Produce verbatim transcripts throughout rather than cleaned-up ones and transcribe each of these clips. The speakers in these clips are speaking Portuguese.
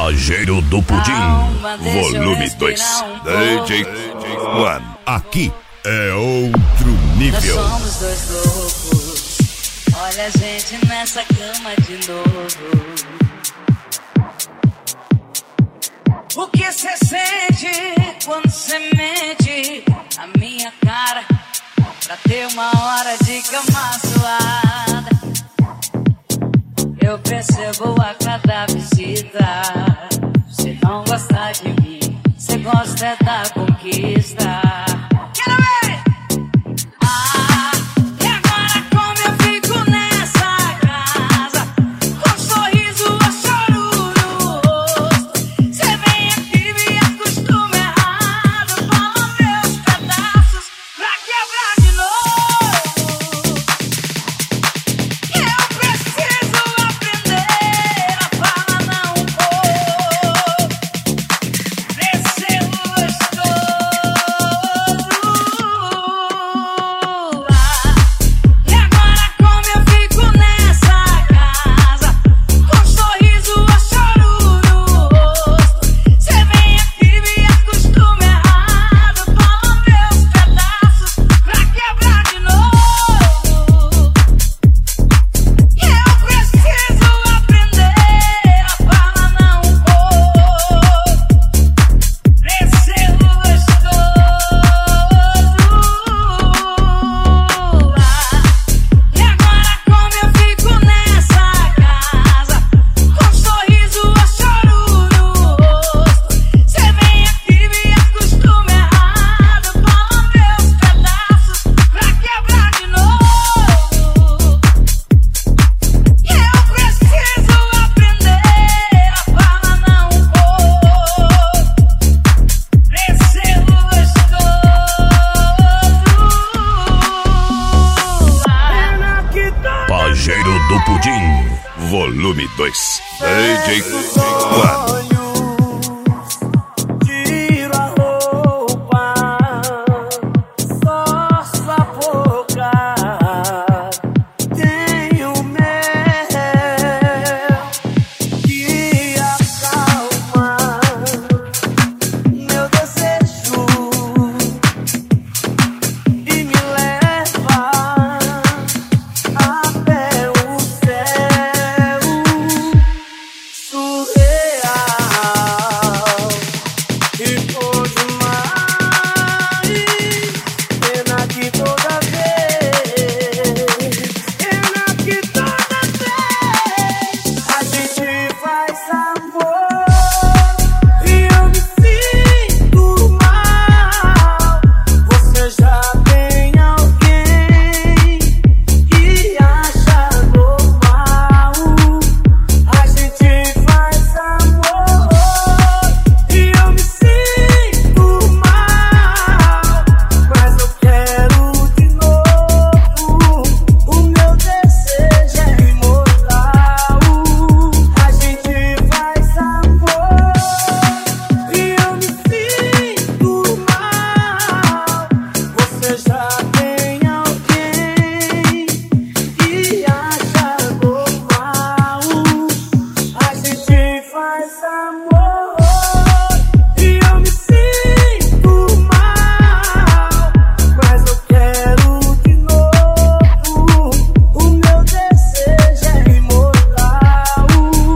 Pajeiro do Pudim, volume dois. D J One. Aqui é outro nível. Nós somos dois loucos. Olha a gente nessa cama de novo. O que cê sente quando cê mente na minha cara pra ter uma hora de cama suada? Eu percebo a cada visita. Cê não gosta de mim, cê gosta é da conquista. Quero ver! Ah, e agora como eu fico nessa casa, com um sorriso a choro no rosto. Cê vem aqui, me acostuma errado, fala meus pedaços pra quebrar de novo. Eu preciso aprender a falar não vou, descer gostoso. E agora como eu fico nessa casa, com um sorriso a choro no rosto. Cê vem aqui, me acostuma errado, fala meus pedaços pra quebrar de novo. E eu preciso aprender a falar não vou, descer gostoso. E agora como eu fico nessa casa, com um sorriso a choro no rosto. Cê vem aqui, me acostuma errado, fala meus pedaços pra quebrar de novo. E eu preciso aprender a falar não vou, descer gostoso. Pajeiro do Pudim, volume dois. D J One. Tiro a roupa, só sua boca. Tenho mel que acalma meu desejo e me leva até o céu surreal. E por demais, pena que toda vez, pena que toda vez a gente faz amor e eu me sinto mal. Você já tem alguém que acha normal. A gente faz amor e eu me sinto mal, mas eu quero de novo. O meu desejo é imortal. A gente faz amor e eu me sinto mal. Você já tem alguém que acha normal. A gente faz amor e eu me sinto mal, mas eu quero de novo. O meu desejo é imortal.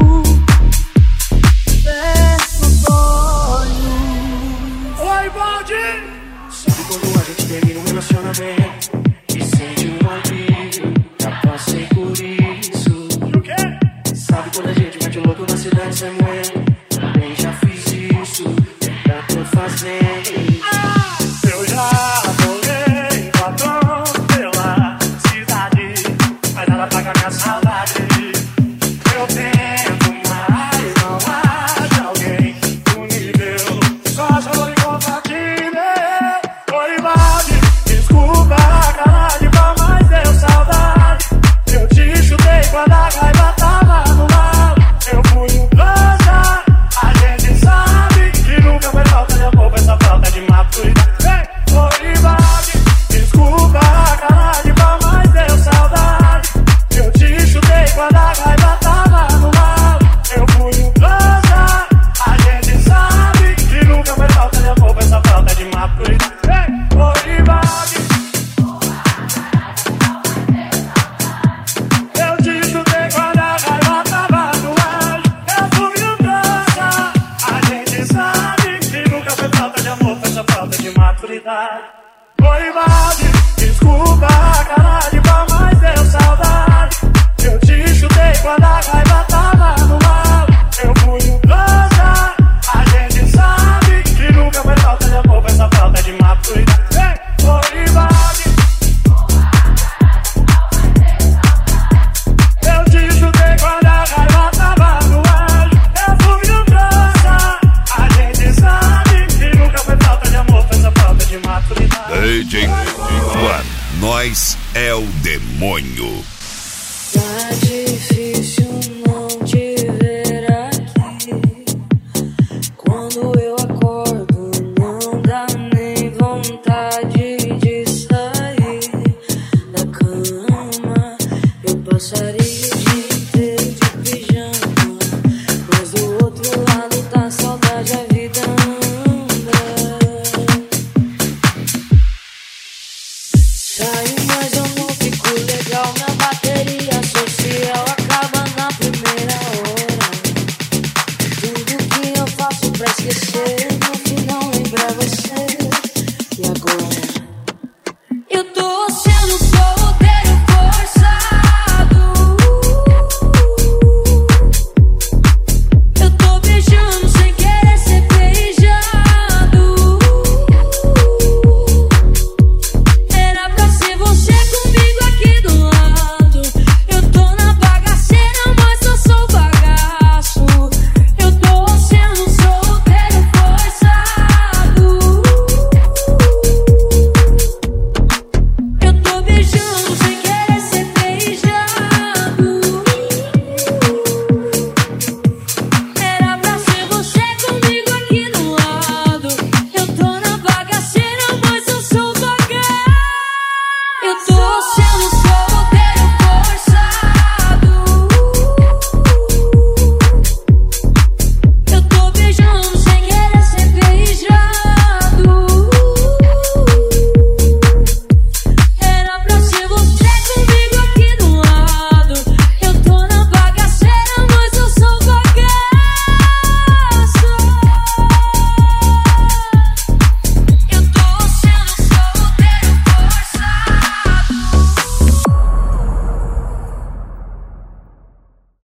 Fecha os olhos. Oi, Baldi! Sabe quando a gente termina um relacionamento e sente um alívio? Já passei por isso. O quê? Sabe quando a gente mete o louco na cidade sem moer? Também já fiz isso, ainda tô fazendo. Eu já rolei batom pela cidade, mas nada paga minha saudade. Eu tento, mas não acha alguém do nível. Só choro e compartilhei. Oi, Valde, desculpa a cara de pau, mas deu saudade. Eu te chutei quando a raiva tava no ar. Eu fui um trouxa, a gente sabe que nunca foi falta de amor, essa falta de mal. mais